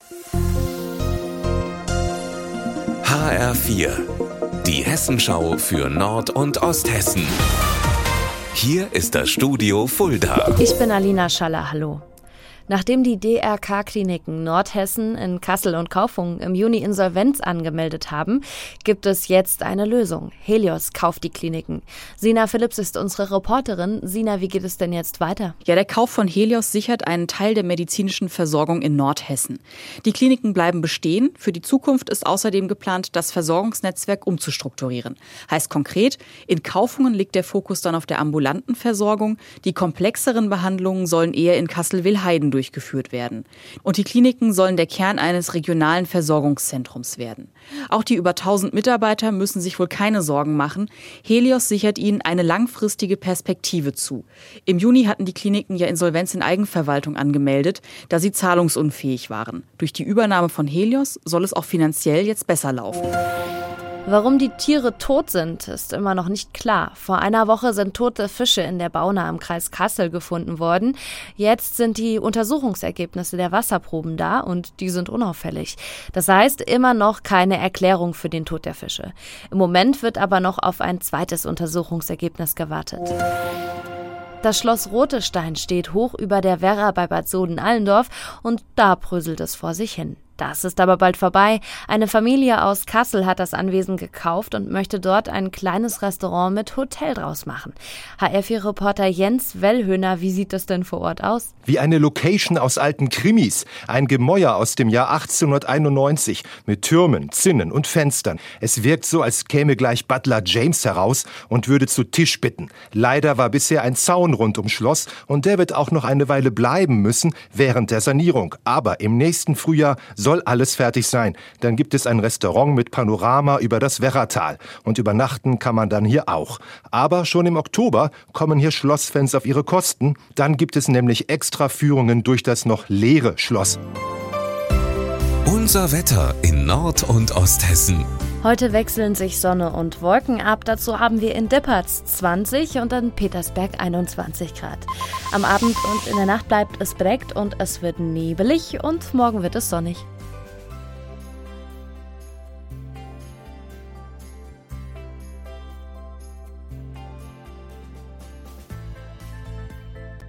HR4, die Hessenschau für Nord- und Osthessen. Hier ist das Studio Fulda. Ich bin Alina Schaller, hallo. Nachdem die DRK-Kliniken Nordhessen in Kassel und Kaufungen im Juni Insolvenz angemeldet haben, gibt es jetzt eine Lösung. Helios kauft die Kliniken. Sina Philipps ist unsere Reporterin. Sina, wie geht es denn jetzt weiter? Ja, der Kauf von Helios sichert einen Teil der medizinischen Versorgung in Nordhessen. Die Kliniken bleiben bestehen. Für die Zukunft ist außerdem geplant, das Versorgungsnetzwerk umzustrukturieren. Heißt konkret, in Kaufungen liegt der Fokus dann auf der ambulanten Versorgung. Die komplexeren Behandlungen sollen eher in Kassel-Willheiden durchgeführt werden. Und die Kliniken sollen der Kern eines regionalen Versorgungszentrums werden. Auch die über 1000 Mitarbeiter müssen sich wohl keine Sorgen machen. Helios sichert ihnen eine langfristige Perspektive zu. Im Juni hatten die Kliniken ja Insolvenz in Eigenverwaltung angemeldet, da sie zahlungsunfähig waren. Durch die Übernahme von Helios soll es auch finanziell jetzt besser laufen. Warum die Tiere tot sind, ist immer noch nicht klar. Vor einer Woche sind tote Fische in der Bauna im Kreis Kassel gefunden worden. Jetzt sind die Untersuchungsergebnisse der Wasserproben da und die sind unauffällig. Das heißt, immer noch keine Erklärung für den Tod der Fische. Im Moment wird aber noch auf ein zweites Untersuchungsergebnis gewartet. Das Schloss Rotestein steht hoch über der Werra bei Bad Soden-Allendorf und da bröselt es vor sich hin. Das ist aber bald vorbei. Eine Familie aus Kassel hat das Anwesen gekauft und möchte dort ein kleines Restaurant mit Hotel draus machen. HR4-Reporter Jens Wellhöhner, wie sieht das denn vor Ort aus? Wie eine Location aus alten Krimis. Ein Gemäuer aus dem Jahr 1891 mit Türmen, Zinnen und Fenstern. Es wirkt so, als käme gleich Butler James heraus und würde zu Tisch bitten. Leider war bisher ein Zaun rund ums Schloss und der wird auch noch eine Weile bleiben müssen während der Sanierung. Aber im nächsten Frühjahr soll alles fertig sein. Dann gibt es ein Restaurant mit Panorama über das Werratal. Und übernachten kann man dann hier auch. Aber schon im Oktober kommen hier Schlossfans auf ihre Kosten. Dann gibt es nämlich extra Führungen durch das noch leere Schloss. Unser Wetter in Nord- und Osthessen. Heute wechseln sich Sonne und Wolken ab. Dazu haben wir in Dippertz 20 und in Petersberg 21 Grad. Am Abend und in der Nacht bleibt es bedeckt und es wird nebelig und morgen wird es sonnig.